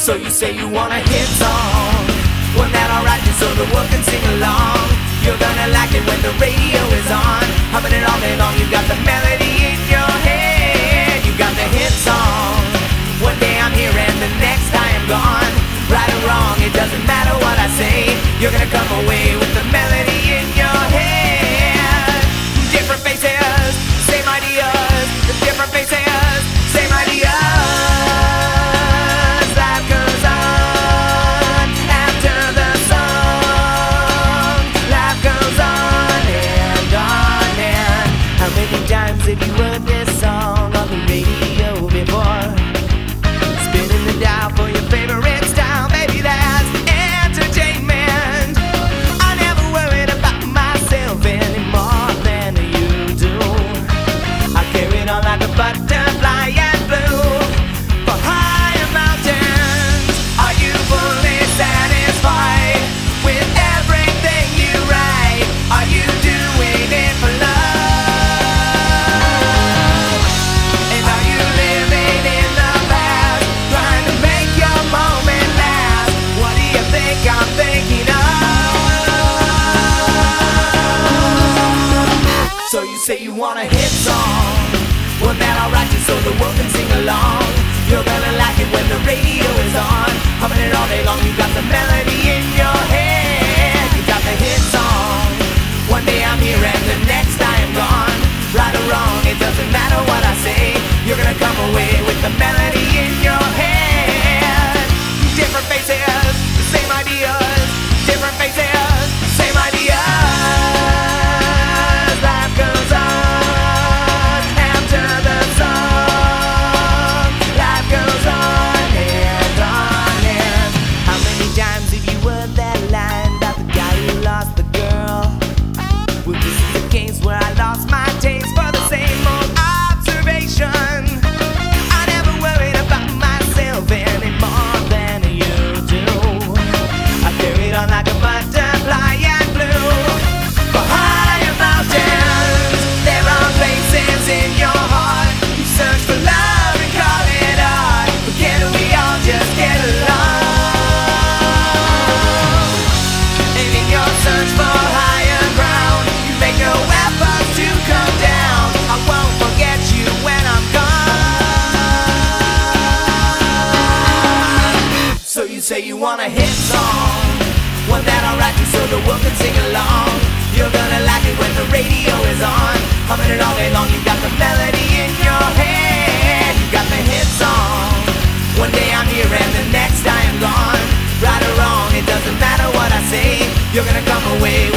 So you say you want a hit song, one that'll write you so the world can sing along. You're gonna like it when the radio is on, humming it all day long. You got the melody in your head, you got the hit song. One day I'm here and the next I am gone. Right or wrong, it doesn't matter what I say. You're gonna come away with the melody in your head. Different faces, same ideas. The different faces, same ideas. Life goes on after the song. Life goes on and on and. How many times have you heard this song on the radio before? Spinning the dial for your favorite style, baby, that's entertainment. I never worried about myself any more than you do. I carry it on like a butterfly and blue for higher mountains. Are you fully satisfied with everything you write? Are you doing it for love? And are you living in the past, trying to make your moment last? What do you think I'm thinking of? So you say you want a hit song, one that'll write you so the world can sing along. You're gonna like it when the radio is on, humming it all day long. You got the melody in your head, you got the hit song. One day I'm here and the next I am gone. Right or wrong, it doesn't matter what I say. You're gonna come away with the melody in your head. Different faces, same ideas. Different faces, same ideas. Life goes on after the song. Life goes on and on and. How many times have you heard that line about the guy who lost the girl? Well, this is a case where I lost my taste for the same old observation. I never worried about myself any more than you do. I carried on like a butterfly and flew for higher mountains. There are places in your heart you search for love and call it art. But can't we all just get along? And in your search for higher ground, you make no efforts to come down. I won't forget you when I'm gone. So you say you want a hit song, one that'll write you so the world can sing along. You're gonna like it when the radio is on, humming it all day long. You got the melody in your head, you got the hit song. One day I'm here and the next I am gone. Right or wrong, it doesn't matter what I say. You're gonna come away